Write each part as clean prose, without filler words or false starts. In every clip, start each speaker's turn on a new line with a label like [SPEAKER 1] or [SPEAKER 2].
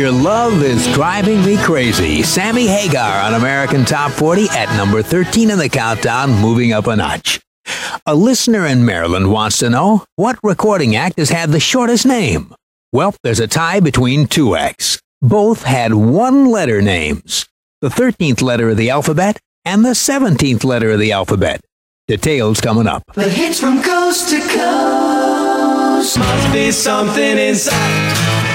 [SPEAKER 1] Your Love Is Driving Me Crazy. Sammy Hagar on American Top 40 at number 13 in the countdown, moving up a notch. A listener in Maryland wants to know, what recording act has had the shortest name? Well, there's a tie between two acts. Both had one-letter names. The 13th letter of the alphabet and the 17th letter of the alphabet. Details coming up.
[SPEAKER 2] The hits from coast to coast. Must be something inside.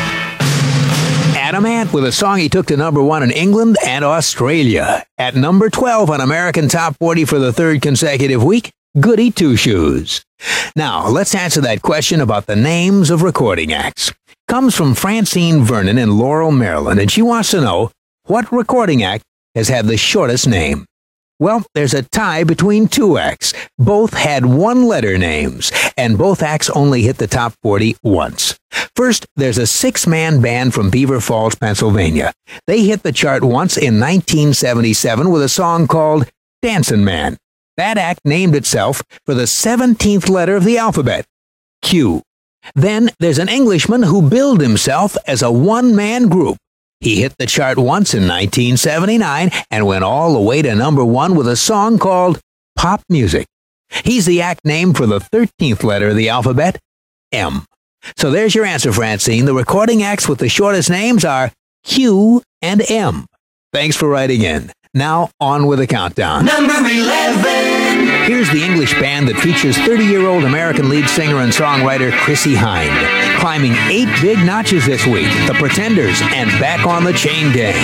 [SPEAKER 1] Adam Ant with a song he took to number 1 in England and Australia. At number 12 on American Top 40 for the third consecutive week, Goody Two Shoes. Now, let's answer that question about the names of recording acts. Comes from Francine Vernon in Laurel, Maryland, and she wants to know, what recording act has had the shortest name? Well, there's a tie between two acts. Both had one-letter names, and both acts only hit the top 40 once. First, there's a 6-man band from Beaver Falls, Pennsylvania. They hit the chart once in 1977 with a song called Dancin' Man. That act named itself for the 17th letter of the alphabet, Q. Then there's an Englishman who billed himself as a one-man group. He hit the chart once in 1979 and went all the way to number 1 with a song called Pop Music. He's the act named for the 13th letter of the alphabet, M. So there's your answer, Francine. The recording acts with the shortest names are Q and M. Thanks for writing in. Now, on with the countdown.
[SPEAKER 2] Number 11.
[SPEAKER 1] Here's the English band that features 30-year-old American lead singer and songwriter Chrissie Hynde, climbing 8 big notches this week. The Pretenders and Back on the Chain Gang.